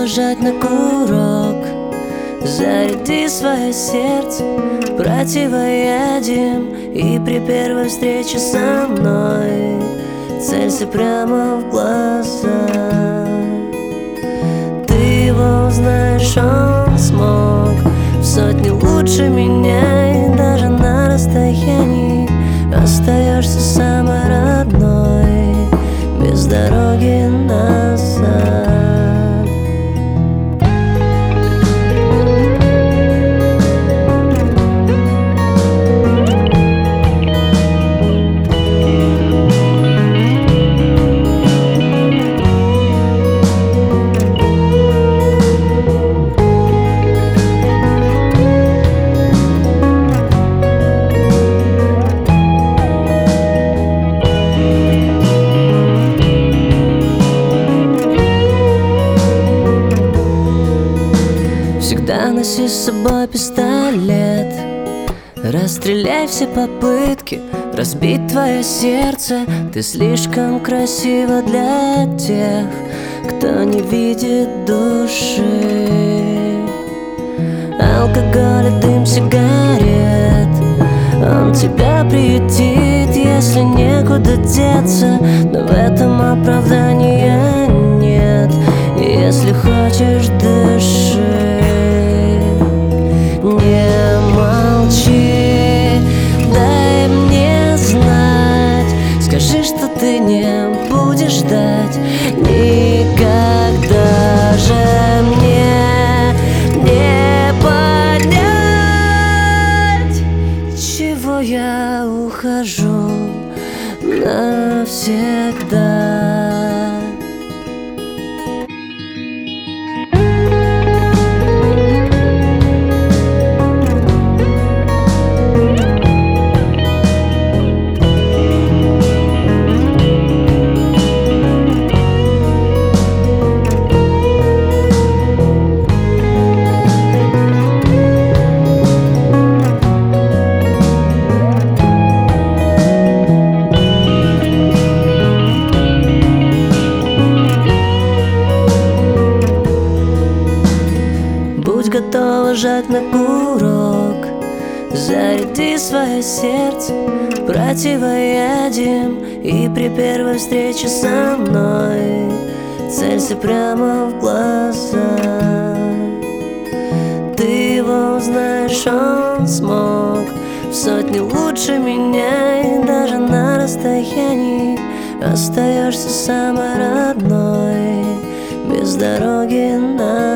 готова жать на курок. Заряди свое сердце противоядием, и при первой встрече со мной целься прямо в глаза. Ты его узнаешь, он смог в сотни лучше меня, и даже на расстоянии остаешься самой родной, без дороги назад. Всегда носи с собой пистолет, расстреляй все попытки разбить твое сердце. Ты слишком красива для тех, кто не видит души. Алкоголь и дым сигарет, он тебя приютит, если некуда деться. Но в этом оправдания нет. Если хочешь, дыши. Не молчи, дай мне знать. Скажи, что ты не будешь ждать никогда же. Мне не понять, чего я ухожу навсегда. Будь готова жать на курок, заряди свое сердце противоядием, и при первой встрече со мной целься прямо в глаза. Ты его узнаешь, он смог в сотни лучше меня, и даже на расстоянии остаешься самой родной, без дороги назад.